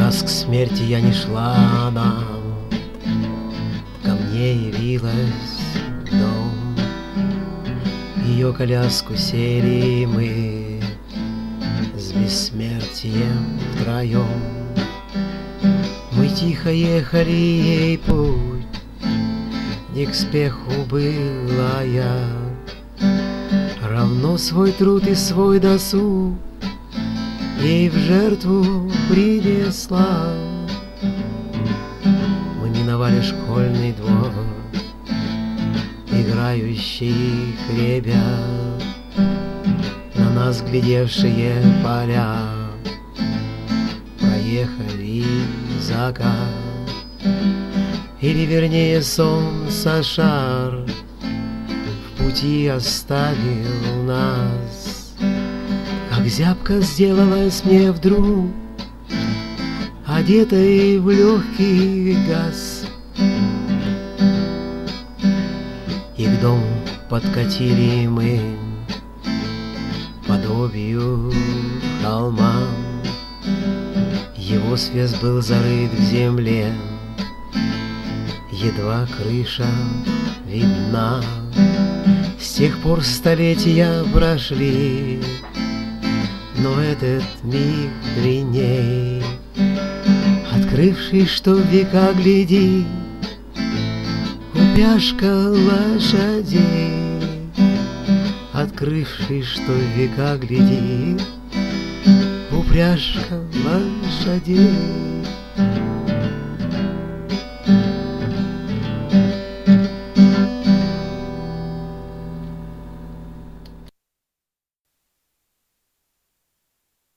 Раз к смерти я не шла, она ко мне явилась в дом. Ее коляску сели мы с бессмертием втроем. Мы тихо ехали, ей путь не к спеху была я. Равно свой труд и свой досуг ей в жертву принесла. Мы миновали школьный двор, играющих ребят, на нас глядевшие поля, проехали закат. Или вернее солнце шар в пути оставил нас. Как зябко сделалось мне вдруг, одетой в легкий газ. И к дому подкатили мы подобию холма. Его свес был зарыт в земле, едва крыша видна. С тех пор столетия прошли, но этот миг длинней, открывший, что в века глядит упряжка лошадей. Открывший, что в века глядит упряжка лошадей.